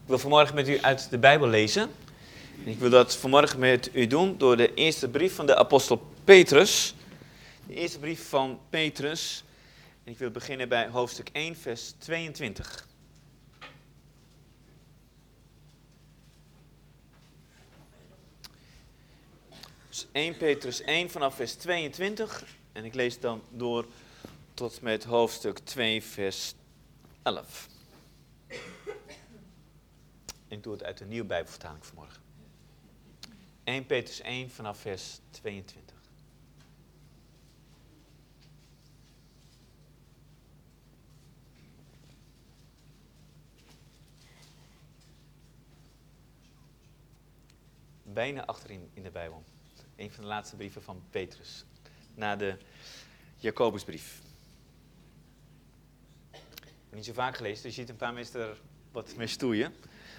Ik wil vanmorgen met u uit de Bijbel lezen. Ik wil dat vanmorgen met u doen door de eerste brief van de apostel Petrus. De eerste brief van Petrus. En ik wil beginnen bij hoofdstuk 1, vers 22. Dus 1 Petrus 1 vanaf vers 22. En ik lees dan door tot met hoofdstuk 2, vers 11. En ik doe het uit de Nieuwe Bijbelvertaling vanmorgen. 1 Petrus 1 vanaf vers 22. Bijna achterin in de Bijbel. Een van de laatste brieven van Petrus. Na de Jacobusbrief. Niet zo vaak gelezen, dus je ziet een paar mensen er wat mee stoeien.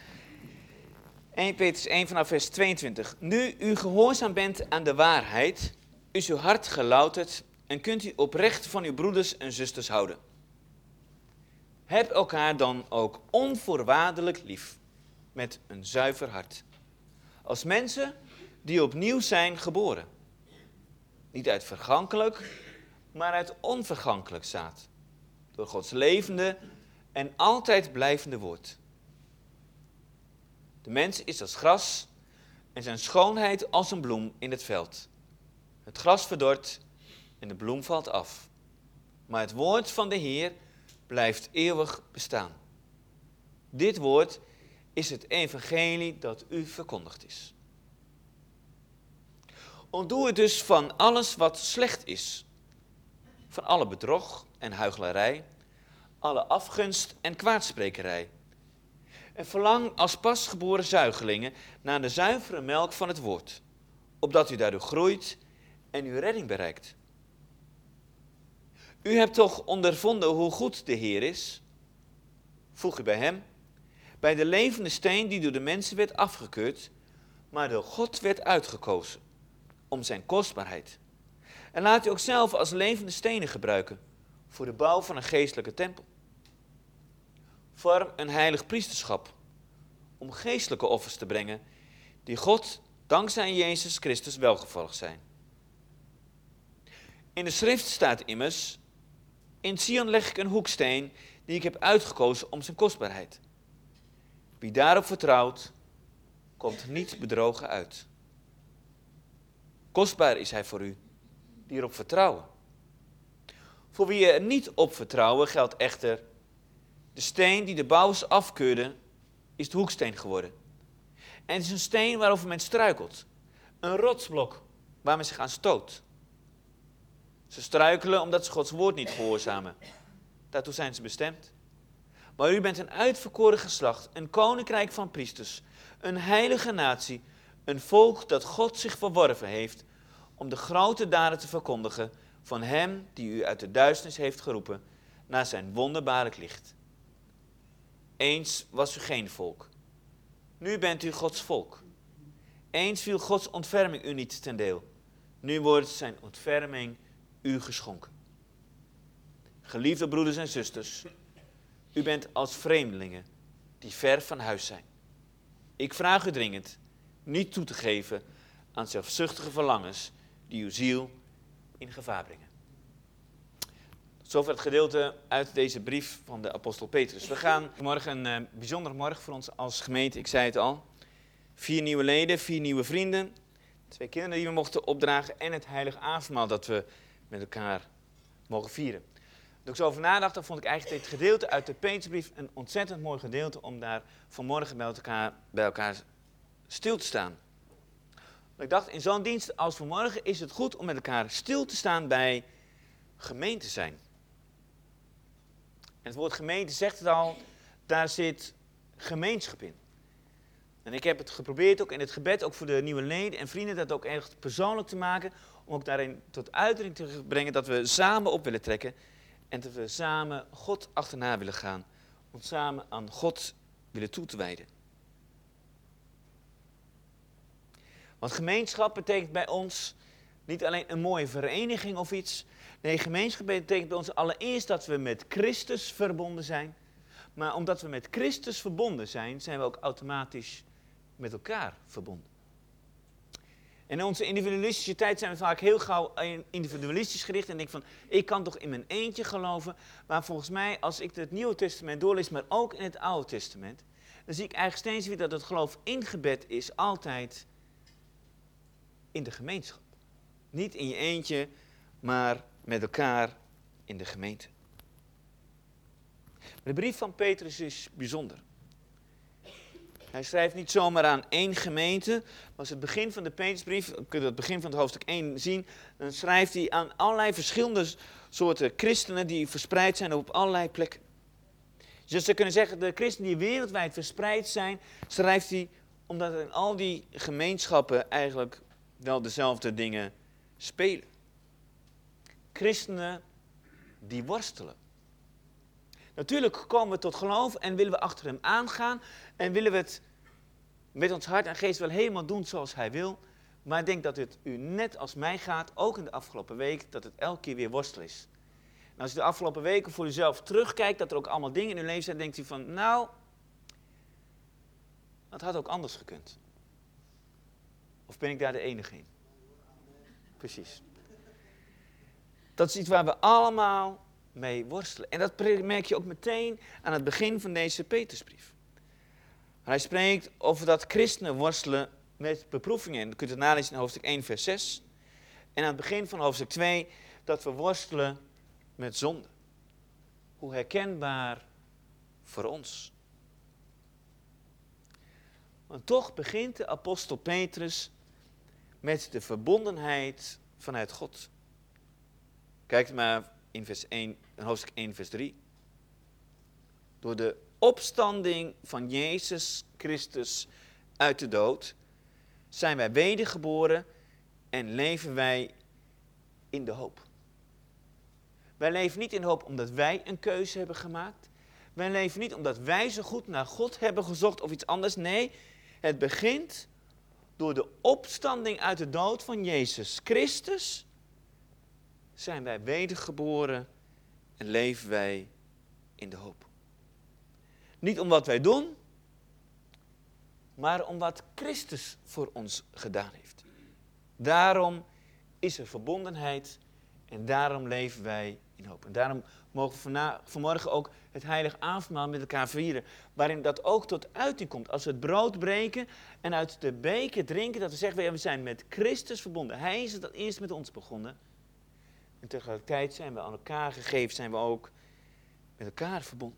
1 Petrus 1 vanaf vers 22. Nu u gehoorzaam bent aan de waarheid, is uw hart gelouterd en kunt u oprecht van uw broeders en zusters houden. Heb elkaar dan ook onvoorwaardelijk lief, met een zuiver hart. Als mensen die opnieuw zijn geboren. Niet uit vergankelijk, maar uit onvergankelijk zaad. Door Gods levende en altijd blijvende woord. De mens is als gras en zijn schoonheid als een bloem in het veld. Het gras verdort en de bloem valt af. Maar het woord van de Heer blijft eeuwig bestaan. Dit woord is het evangelie dat u verkondigd is. Ontdoe het dus van alles wat slecht is. Van alle bedrog en huichelarij, alle afgunst en kwaadsprekerij. En verlang als pasgeboren zuigelingen naar de zuivere melk van het woord, opdat u daardoor groeit en uw redding bereikt. U hebt toch ondervonden hoe goed de Heer is? Voeg u bij hem, bij de levende steen die door de mensen werd afgekeurd, maar door God werd uitgekozen, om zijn kostbaarheid. En laat u ook zelf als levende stenen gebruiken, voor de bouw van een geestelijke tempel. Vorm een heilig priesterschap, om geestelijke offers te brengen, die God, dankzij Jezus Christus, welgevallig zijn. In de schrift staat immers, in Sion leg ik een hoeksteen, die ik heb uitgekozen om zijn kostbaarheid. Wie daarop vertrouwt, komt niet bedrogen uit. Kostbaar is hij voor u, die erop vertrouwen. Voor wie er niet op vertrouwen geldt echter, de steen die de bouwers afkeurden, is de hoeksteen geworden. En het is een steen waarover men struikelt. Een rotsblok waar men zich aan stoot. Ze struikelen omdat ze Gods woord niet gehoorzamen. Daartoe zijn ze bestemd. Maar u bent een uitverkoren geslacht, een koninkrijk van priesters, een heilige natie, een volk dat God zich verworven heeft om de grote daden te verkondigen van hem die u uit de duisternis heeft geroepen naar zijn wonderbaarlijk licht. Eens was u geen volk. Nu bent u Gods volk. Eens viel Gods ontferming u niet ten deel. Nu wordt zijn ontferming u geschonken. Geliefde broeders en zusters, u bent als vreemdelingen die ver van huis zijn. Ik vraag u dringend niet toe te geven aan zelfzuchtige verlangens die uw ziel in gevaar brengen. Tot zover het gedeelte uit deze brief van de apostel Petrus. We gaan morgen een bijzondere morgen voor ons als gemeente, ik zei het al. 4 nieuwe leden, 4 nieuwe vrienden, 2 kinderen die we mochten opdragen en het heilige avondmaal dat we met elkaar mogen vieren. Toen ik zo over nadacht, dan vond ik eigenlijk dit gedeelte uit de Petrusbrief een ontzettend mooi gedeelte om daar vanmorgen bij elkaar stil te staan. Ik dacht, in zo'n dienst als vanmorgen is het goed om met elkaar stil te staan bij gemeente zijn. En het woord gemeente zegt het al, daar zit gemeenschap in. En ik heb het geprobeerd ook in het gebed, ook voor de nieuwe leden en vrienden, dat ook echt persoonlijk te maken. Om ook daarin tot uitdrukking te brengen dat we samen op willen trekken. En dat we samen God achterna willen gaan. Ons samen aan God willen toe te wijden. Want gemeenschap betekent bij ons niet alleen een mooie vereniging of iets. Nee, gemeenschap betekent bij ons allereerst dat we met Christus verbonden zijn. Maar omdat we met Christus verbonden zijn, zijn we ook automatisch met elkaar verbonden. En in onze individualistische tijd zijn we vaak heel gauw individualistisch gericht en denken van, ik kan toch in mijn eentje geloven. Maar volgens mij, als ik het Nieuwe Testament doorlees, maar ook in het Oude Testament, dan zie ik eigenlijk steeds weer dat het geloof ingebed is altijd in de gemeenschap. Niet in je eentje, maar met elkaar in de gemeente. De brief van Petrus is bijzonder. Hij schrijft niet zomaar aan één gemeente. Als het begin van de Petrusbrief, kun je het begin van het hoofdstuk 1 zien, dan schrijft hij aan allerlei verschillende soorten christenen die verspreid zijn op allerlei plekken. Dus ze kunnen zeggen, de christenen die wereldwijd verspreid zijn, schrijft hij omdat er in al die gemeenschappen eigenlijk wel dezelfde dingen spelen. Christenen die worstelen. Natuurlijk komen we tot geloof en willen we achter hem aangaan en willen we het met ons hart en geest wel helemaal doen zoals hij wil. Maar ik denk dat het u net als mij gaat, ook in de afgelopen week, dat het elke keer weer worstelen is. En als u de afgelopen weken voor uzelf terugkijkt, dat er ook allemaal dingen in uw leven zijn, denkt u van, nou, dat had ook anders gekund. Of ben ik daar de enige in? Precies. Dat is iets waar we allemaal mee worstelen. En dat merk je ook meteen aan het begin van deze Petrusbrief. Hij spreekt over dat christenen worstelen met beproevingen. En dan kunt u het nalezen in hoofdstuk 1 vers 6. En aan het begin van hoofdstuk 2 dat we worstelen met zonde. Hoe herkenbaar voor ons. Want toch begint de apostel Petrus met de verbondenheid vanuit God. Kijk maar in hoofdstuk 1 vers 3. Door de opstanding van Jezus Christus uit de dood zijn wij wedergeboren en leven wij in de hoop. Wij leven niet in de hoop omdat wij een keuze hebben gemaakt. Wij leven niet omdat wij zo goed naar God hebben gezocht of iets anders. Nee, het begint door de opstanding uit de dood van Jezus Christus zijn wij wedergeboren en leven wij in de hoop. Niet om wat wij doen, maar om wat Christus voor ons gedaan heeft. Daarom is er verbondenheid en daarom leven wij in hoop. En daarom mogen we vanmorgen ook het heilige avondmaal met elkaar vieren, waarin dat ook tot uiting komt. Als we het brood breken en uit de beker drinken, dat we zeggen, we zijn met Christus verbonden. Hij is het eerst met ons begonnen. En tegelijkertijd zijn we aan elkaar gegeven, zijn we ook met elkaar verbonden.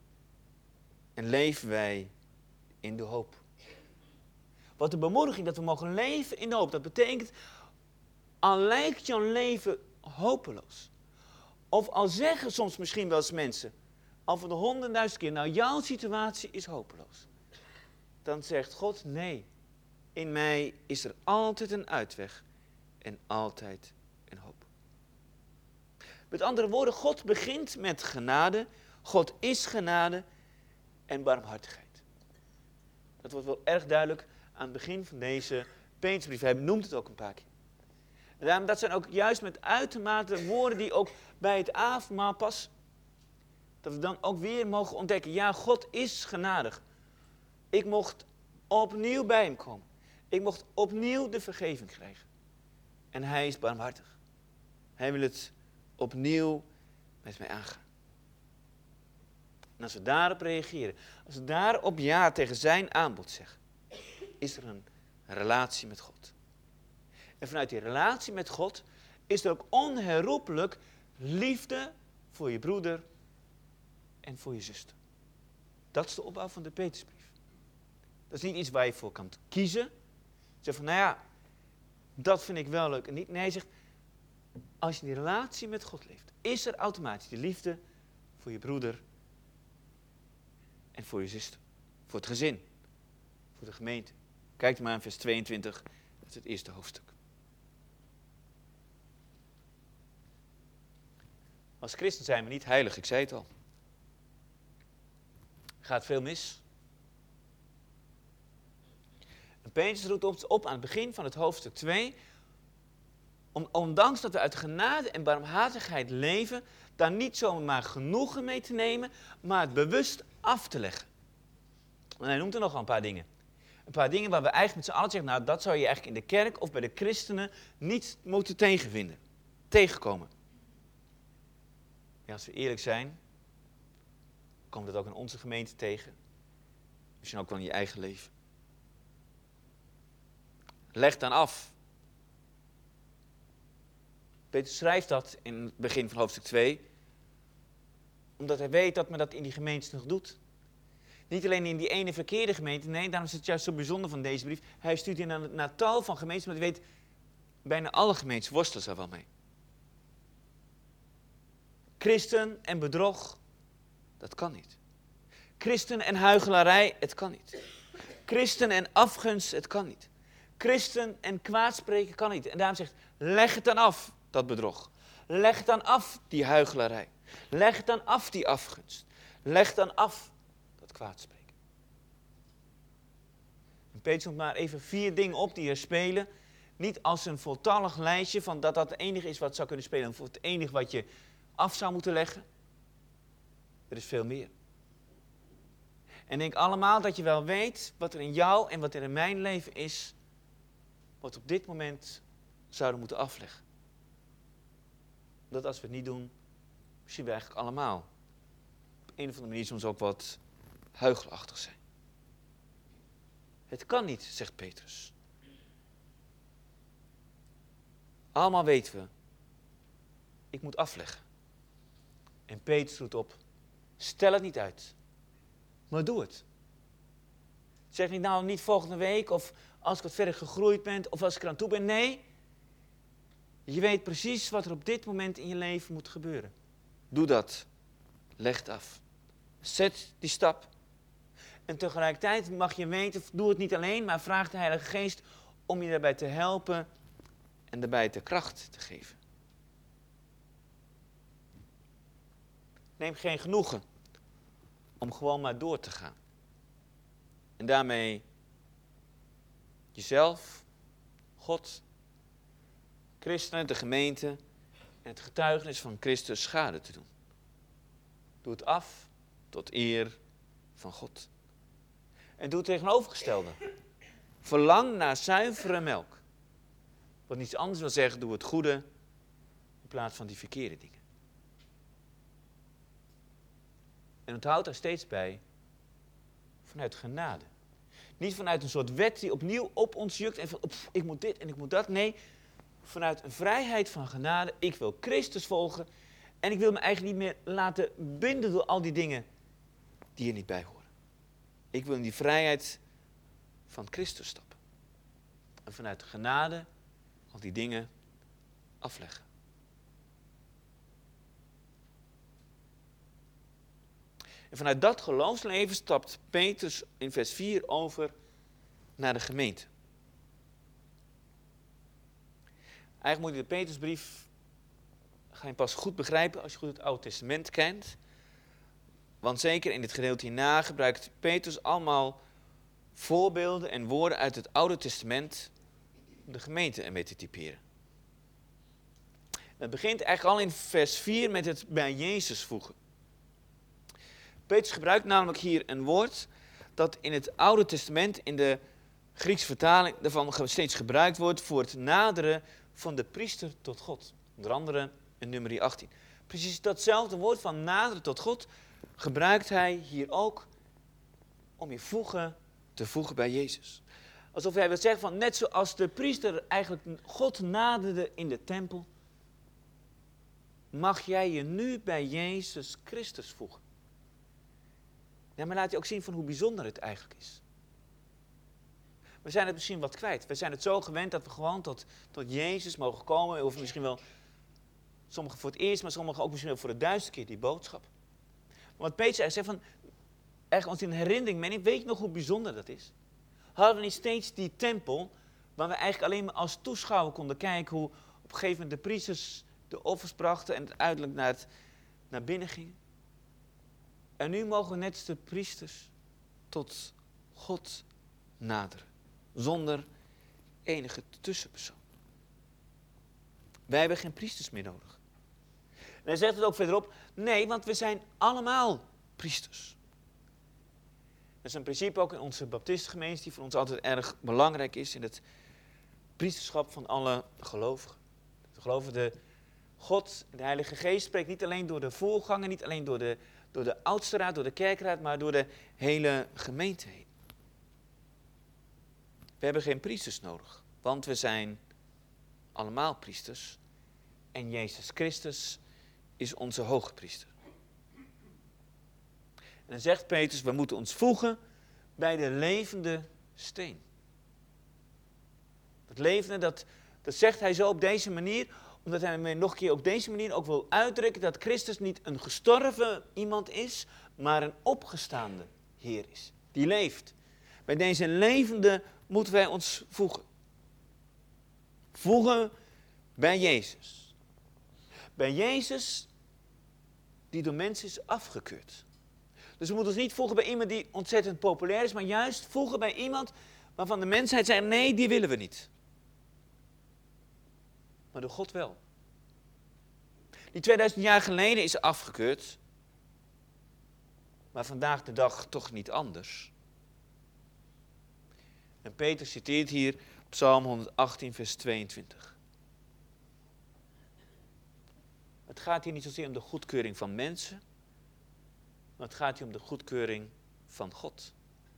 En leven wij in de hoop. Wat de bemoediging dat we mogen leven in de hoop. Dat betekent, al lijkt jouw leven hopeloos. Of al zeggen soms misschien wel eens mensen, al voor de 100.000 keer, nou jouw situatie is hopeloos. Dan zegt God, nee, in mij is er altijd een uitweg en altijd een hoop. Met andere woorden, God begint met genade, God is genade en barmhartigheid. Dat wordt wel erg duidelijk aan het begin van deze Petrusbrief. Hij noemt het ook een paar keer. En daarom, dat zijn ook juist met uitermate woorden die ook bij het avondmaal passen. Dat we dan ook weer mogen ontdekken, ja, God is genadig. Ik mocht opnieuw bij hem komen. Ik mocht opnieuw de vergeving krijgen. En hij is barmhartig. Hij wil het opnieuw met mij aangaan. En als we daarop reageren, als we daarop ja tegen zijn aanbod zeggen, is er een relatie met God. En vanuit die relatie met God is er ook onherroepelijk liefde voor je broeder en voor je zuster. Dat is de opbouw van de Petrusbrief. Dat is niet iets waar je voor kan kiezen. Zeg van, nou ja, dat vind ik wel leuk en niet. Nee, hij zegt, als je in die relatie met God leeft, is er automatisch die liefde voor je broeder en voor je zuster. Voor het gezin, voor de gemeente. Kijk maar in vers 22, dat is het eerste hoofdstuk. Als christen zijn we niet heilig, ik zei het al. Er gaat veel mis. En Petrus roept ons op aan het begin van het hoofdstuk 2... ondanks dat we uit genade en barmhartigheid leven, daar niet zomaar genoegen mee te nemen, maar het bewust af te leggen. En hij noemt er nogal een paar dingen. Een paar dingen waar we eigenlijk met z'n allen zeggen, nou dat zou je eigenlijk in de kerk of bij de christenen niet moeten tegenkomen. Ja, als we eerlijk zijn, komt dat ook in onze gemeente tegen. Misschien ook wel in je eigen leven. Leg dan af. Petrus schrijft dat in het begin van hoofdstuk 2. Omdat hij weet dat men dat in die gemeente nog doet. Niet alleen in die ene verkeerde gemeente. Nee, daarom is het juist zo bijzonder van deze brief. Hij stuurt in naar tal van gemeentes. Maar hij weet, bijna alle gemeentes worstelen daar wel mee. Christen en bedrog, dat kan niet. Christen en huichelarij, het kan niet. Christen en afgunst, het kan niet. Christen en kwaadspreken kan niet. En daarom zegt, leg het dan af, dat bedrog. Leg het dan af, die huichelarij. Leg het dan af, die afgunst. Leg dan af, dat kwaadspreken. En Petrus noemt maar even 4 dingen op die er spelen. Niet als een voltallig lijstje van dat het enige is wat zou kunnen spelen. Of het enige wat je af zou moeten leggen. Er is veel meer. En denk allemaal dat je wel weet wat er in jou en wat er in mijn leven is, wat we op dit moment zouden moeten afleggen. Dat als we het niet doen, misschien we eigenlijk allemaal op een of andere manier soms ook wat huichelachtig zijn. Het kan niet, zegt Petrus. Allemaal weten we, ik moet afleggen. En Petrus roept op, stel het niet uit, maar doe het. Zeg niet nou niet volgende week of als ik wat verder gegroeid ben of als ik eraan toe ben. Nee, je weet precies wat er op dit moment in je leven moet gebeuren. Doe dat. Leg het af. Zet die stap. En tegelijkertijd mag je weten, doe het niet alleen, maar vraag de Heilige Geest om je daarbij te helpen en daarbij de kracht te geven. Neem geen genoegen om gewoon maar door te gaan. En daarmee jezelf, God, christenen, de gemeente en het getuigenis van Christus schade te doen. Doe het af tot eer van God. En doe het tegenovergestelde. Verlang naar zuivere melk. Wat niets anders wil zeggen, doe het goede in plaats van die verkeerde dingen. En onthoud daar steeds bij, vanuit genade. Niet vanuit een soort wet die opnieuw op ons jukt en van ik moet dit en ik moet dat. Nee, vanuit een vrijheid van genade. Ik wil Christus volgen en ik wil me eigenlijk niet meer laten binden door al die dingen die er niet bij horen. Ik wil in die vrijheid van Christus stappen. En vanuit genade al die dingen afleggen. En vanuit dat geloofsleven stapt Petrus in vers 4 over naar de gemeente. Eigenlijk moet je de Petrusbrief, ga je pas goed begrijpen als je goed het Oude Testament kent. Want zeker in dit gedeelte hierna gebruikt Petrus allemaal voorbeelden en woorden uit het Oude Testament om de gemeente ermee te typeren. Het begint eigenlijk al in vers 4 met het bij Jezus voegen. Petrus gebruikt namelijk hier een woord dat in het Oude Testament, in de Griekse vertaling daarvan steeds gebruikt wordt voor het naderen van de priester tot God. Onder andere in nummer 18. Precies datzelfde woord van naderen tot God gebruikt hij hier ook om je te voegen bij Jezus. Alsof hij wil zeggen van net zoals de priester eigenlijk God naderde in de tempel, mag jij je nu bij Jezus Christus voegen. Ja, maar laat je ook zien van hoe bijzonder het eigenlijk is. We zijn het misschien wat kwijt. We zijn het zo gewend dat we gewoon tot Jezus mogen komen. Of misschien wel sommigen voor het eerst, maar sommigen ook misschien wel voor de 1000ste keer die boodschap. Maar wat Petrus eigenlijk zegt van, eigenlijk ons in herinnering meeneemt, weet je nog hoe bijzonder dat is? Hadden we niet steeds die tempel, waar we eigenlijk alleen maar als toeschouwer konden kijken hoe op een gegeven moment de priesters de offers brachten en het uiterlijk naar binnen gingen? En nu mogen we net als de priesters tot God naderen. Zonder enige tussenpersoon. Wij hebben geen priesters meer nodig. En hij zegt het ook verderop. Nee, want we zijn allemaal priesters. Dat is een principe ook in onze baptistengemeente die voor ons altijd erg belangrijk is in het priesterschap van alle gelovigen. We geloven de God, de Heilige Geest spreekt niet alleen door de voorganger, niet alleen door de oudste raad, door de kerkraad, maar door de hele gemeente heen. We hebben geen priesters nodig, want we zijn allemaal priesters. En Jezus Christus is onze hoogpriester. En dan zegt Petrus, we moeten ons voegen bij de levende steen. Dat levende, dat zegt hij zo op deze manier, omdat hij nog een keer op deze manier ook wil uitdrukken dat Christus niet een gestorven iemand is, maar een opgestaande Heer is. Die leeft. Bij deze levende moeten wij ons voegen. Voegen bij Jezus. Bij Jezus die door mensen is afgekeurd. Dus we moeten ons niet voegen bij iemand die ontzettend populair is, maar juist voegen bij iemand waarvan de mensheid zegt, nee, die willen we niet. Maar door God wel. Die 2000 jaar geleden is afgekeurd, maar vandaag de dag toch niet anders. En Petrus citeert hier Psalm 118, vers 22. Het gaat hier niet zozeer om de goedkeuring van mensen, maar het gaat hier om de goedkeuring van God.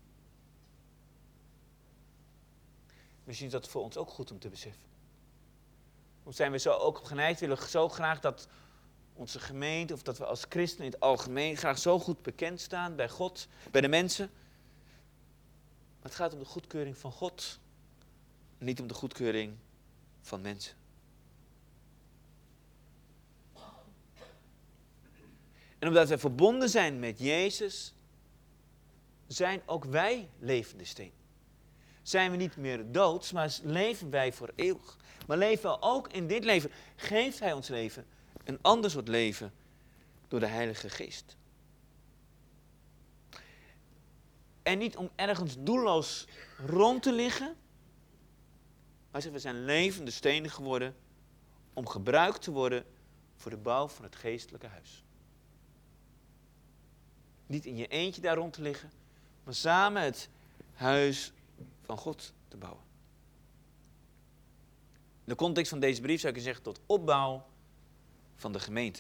Misschien is dat voor ons ook goed om te beseffen. Hoe zijn we zo ook geneigd, willen we zo graag dat onze gemeente, of dat we als christenen in het algemeen graag zo goed bekend staan bij God, bij de mensen. Maar het gaat om de goedkeuring van God, niet om de goedkeuring van mensen. En omdat wij verbonden zijn met Jezus, zijn ook wij levende steen. Zijn we niet meer doods, maar leven wij voor eeuwig. Maar leven we ook in dit leven, geeft Hij ons leven een ander soort leven door de Heilige Geest. En niet om ergens doelloos rond te liggen, maar we zijn levende stenen geworden om gebruikt te worden voor de bouw van het geestelijke huis. Niet in je eentje daar rond te liggen, maar samen het huis van God te bouwen. In de context van deze brief zou ik zeggen tot opbouw van de gemeente.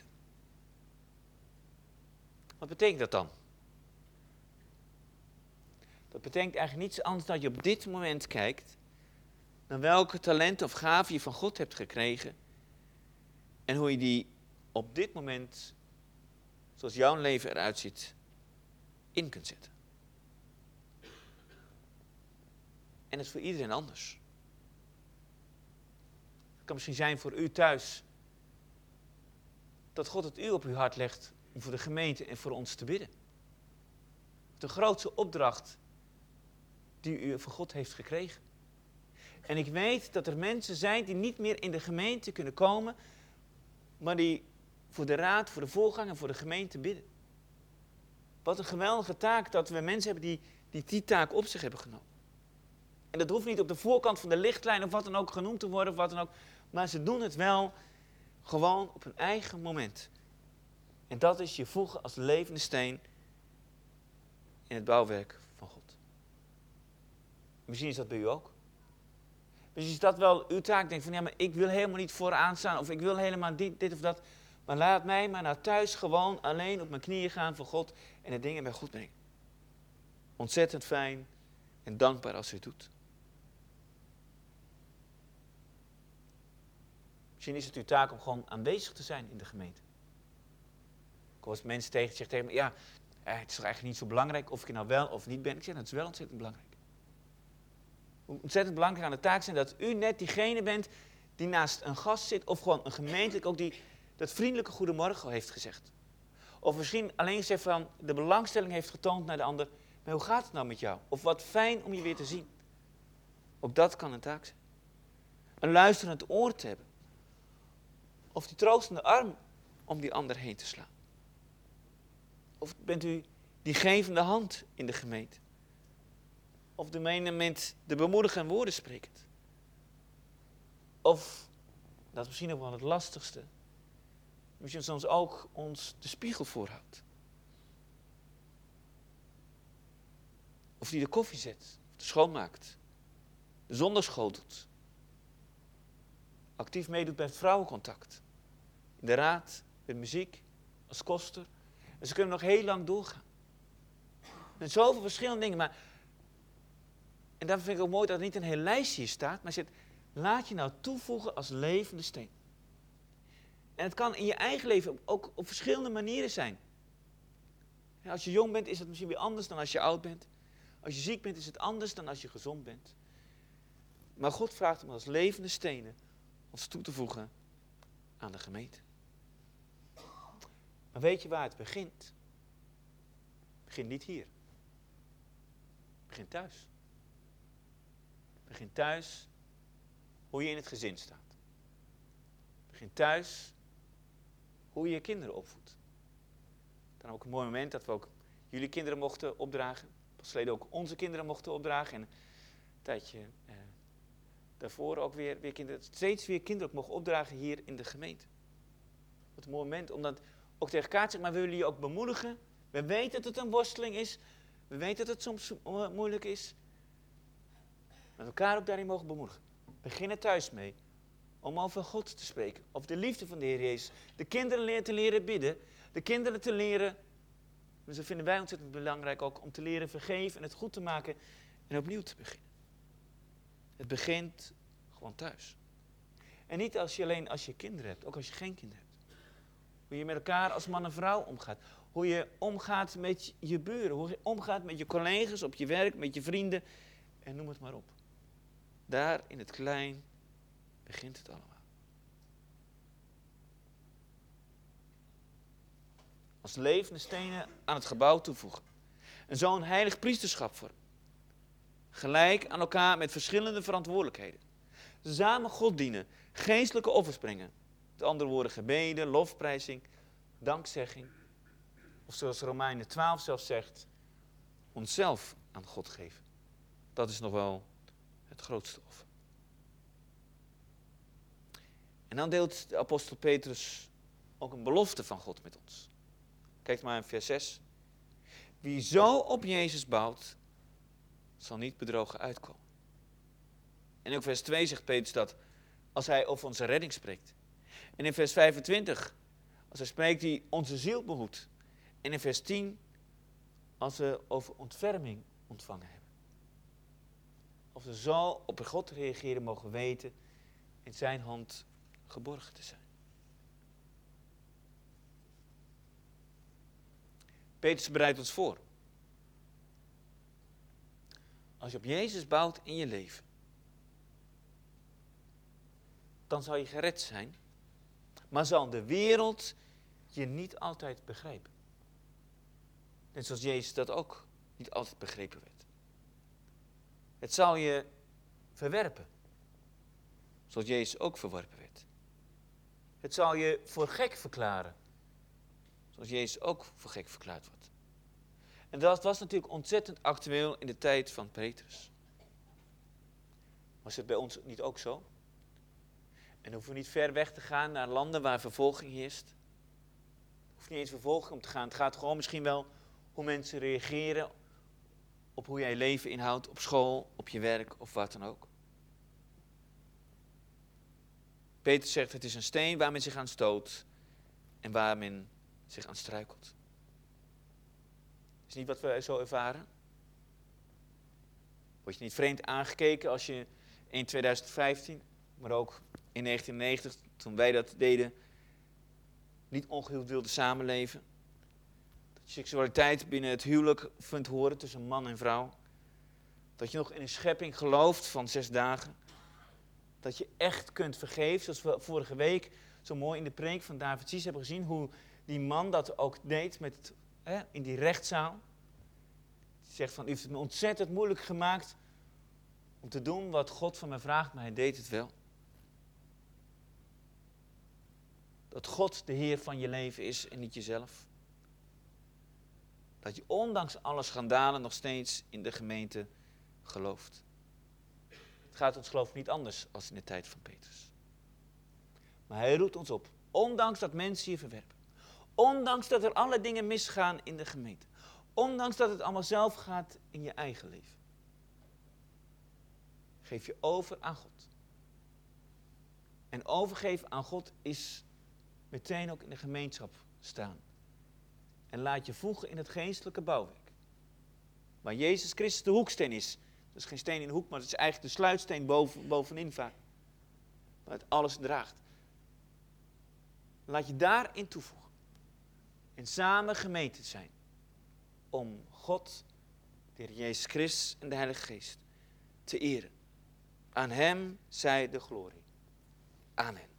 Wat betekent dat dan? Dat betekent eigenlijk niets anders dan dat je op dit moment kijkt naar welke talenten of gaven je van God hebt gekregen en hoe je die op dit moment, zoals jouw leven eruit ziet, in kunt zetten. En dat is voor iedereen anders. Het kan misschien zijn voor u thuis dat God het u op uw hart legt om voor de gemeente en voor ons te bidden. De grootste opdracht die u van God heeft gekregen. En ik weet dat er mensen zijn die niet meer in de gemeente kunnen komen, maar die voor de raad, voor de voorganger en voor de gemeente bidden. Wat een geweldige taak dat we mensen hebben die taak op zich hebben genomen. En dat hoeft niet op de voorkant van de lichtlijn of wat dan ook genoemd te worden of wat dan ook. Maar ze doen het wel gewoon op hun eigen moment. En dat is je voegen als levende steen in het bouwwerk van God. Misschien is dat bij u ook. Misschien is dat wel uw taak. Denk van ja, maar ik wil helemaal niet vooraan staan of ik wil helemaal dit of dat. Maar laat mij maar naar thuis gewoon alleen op mijn knieën gaan voor God en de dingen bij God brengen. Ontzettend fijn en dankbaar als u het doet. Misschien is het uw taak om gewoon aanwezig te zijn in de gemeente. Ik hoor mensen zeggen tegen me, ja, het is toch eigenlijk niet zo belangrijk of ik er nou wel of niet ben. Ik zeg, dat is wel ontzettend belangrijk. Ontzettend belangrijk aan de taak zijn dat u net diegene bent die naast een gast zit of gewoon een gemeentelijk ook die dat vriendelijke goedemorgen heeft gezegd. Of misschien alleen gezegd van de belangstelling heeft getoond naar de ander. Maar hoe gaat het nou met jou? Of wat fijn om je weer te zien. Ook dat kan een taak zijn. Een luisterend oor te hebben. Of die troostende arm om die ander heen te slaan. Of bent u die gevende hand in de gemeente. Of degene met de bemoedigende woorden spreekt. Of, dat is misschien nog wel het lastigste, misschien soms ook ons de spiegel voorhoudt. Of die de koffie zet, of de schoonmaakt, de zondagschool doet. Actief meedoet bij het vrouwencontact. In de raad, met muziek, als koster. En ze kunnen nog heel lang doorgaan. En zoveel verschillende dingen. En daarom vind ik ook mooi dat er niet een heel lijstje hier staat. Maar zit, laat je nou toevoegen als levende steen. En het kan in je eigen leven ook op verschillende manieren zijn. Ja, als je jong bent is het misschien weer anders dan als je oud bent. Als je ziek bent is het anders dan als je gezond bent. Maar God vraagt om als levende stenen ons toe te voegen aan de gemeente. Maar weet je waar het begint? Het begint niet hier. Het begint thuis. Het begint thuis hoe je in het gezin staat. Het begint thuis hoe je je kinderen opvoedt. Dan ook een mooi moment dat we ook jullie kinderen mochten opdragen. Pas geleden ook onze kinderen mochten opdragen. En een tijdje daarvoor ook weer kinderen. Steeds weer kinderen ook mogen opdragen hier in de gemeente. Wat een mooi moment om dat ook tegen elkaar te zeggen. Maar we willen je ook bemoedigen. We weten dat het een worsteling is. We weten dat het soms moeilijk is. Met elkaar ook daarin mogen bemoedigen. Begin er thuis mee. Om over God te spreken. Over de liefde van de Heer Jezus. De kinderen te leren bidden. De kinderen te leren. Dus dat vinden wij ontzettend belangrijk ook. Om te leren vergeven en het goed te maken. En opnieuw te beginnen. Het begint gewoon thuis. En niet alleen als je kinderen hebt. Ook als je geen kinderen hebt. Hoe je met elkaar als man en vrouw omgaat. Hoe je omgaat met je buren. Hoe je omgaat met je collega's op je werk. Met je vrienden. En noem het maar op. Daar in het klein begint het allemaal. Als levende stenen aan het gebouw toevoegen. En zo'n heilig priesterschap vormen. Gelijk aan elkaar met verschillende verantwoordelijkheden. Samen God dienen. Geestelijke offers brengen. Met andere woorden gebeden, lofprijzing, dankzegging. Of zoals Romeinen 12 zelfs zegt. Onszelf aan God geven. Dat is nog wel het grootste offer. En dan deelt de apostel Petrus ook een belofte van God met ons. Kijk maar in vers 6. Wie zo op Jezus bouwt, zal niet bedrogen uitkomen. En in vers 2 zegt Petrus dat als hij over onze redding spreekt. En in vers 25, als hij spreekt die onze ziel behoedt. En in vers 10, als we over ontferming ontvangen hebben. Of we zo op God reageren mogen weten in zijn hand geborgen te zijn. Petrus bereidt ons voor. Als je op Jezus bouwt in je leven, dan zal je gered zijn, maar zal de wereld je niet altijd begrijpen. Net zoals Jezus dat ook niet altijd begrepen werd. Het zal je verwerpen, zoals Jezus ook verworpen werd. Het zal je voor gek verklaren, zoals Jezus ook voor gek verklaard wordt. En dat was natuurlijk ontzettend actueel in de tijd van Petrus. Was het bij ons niet ook zo? En hoeven we niet ver weg te gaan naar landen waar vervolging heerst. Het hoeft niet eens vervolging om te gaan. Het gaat gewoon misschien wel hoe mensen reageren op hoe jij leven inhoudt, op school, op je werk of wat dan ook. Petrus zegt, het is een steen waar men zich aan stoot en waar men zich aan struikelt. Is niet wat we zo ervaren? Word je niet vreemd aangekeken als je in 2015, maar ook in 1990, toen wij dat deden, niet ongehuwd wilde samenleven? Dat je seksualiteit binnen het huwelijk vindt horen tussen man en vrouw. Dat je nog in een schepping gelooft van 6 dagen. Dat je echt kunt vergeven, zoals we vorige week zo mooi in de preek van David Sies hebben gezien, hoe die man dat ook deed in die rechtszaal. Hij zegt van, u heeft het me ontzettend moeilijk gemaakt om te doen wat God van mij vraagt, maar hij deed het wel. Dat God de Heer van je leven is en niet jezelf. Dat je ondanks alle schandalen nog steeds in de gemeente gelooft. Het gaat ons geloof niet anders als in de tijd van Petrus. Maar hij roept ons op, ondanks dat mensen je verwerpen. Ondanks dat er alle dingen misgaan in de gemeente. Ondanks dat het allemaal zelf gaat in je eigen leven. Geef je over aan God. En overgeven aan God is meteen ook in de gemeenschap staan. En laat je voegen in het geestelijke bouwwerk. Waar Jezus Christus de hoeksteen is. Dat is geen steen in de hoek, maar het is eigenlijk de sluitsteen bovenin vaak. Waar het alles draagt. Laat je daarin toevoegen. En samen gemeente zijn. Om God, de Heer Jezus Christus en de Heilige Geest te eren. Aan hem zij de glorie. Amen.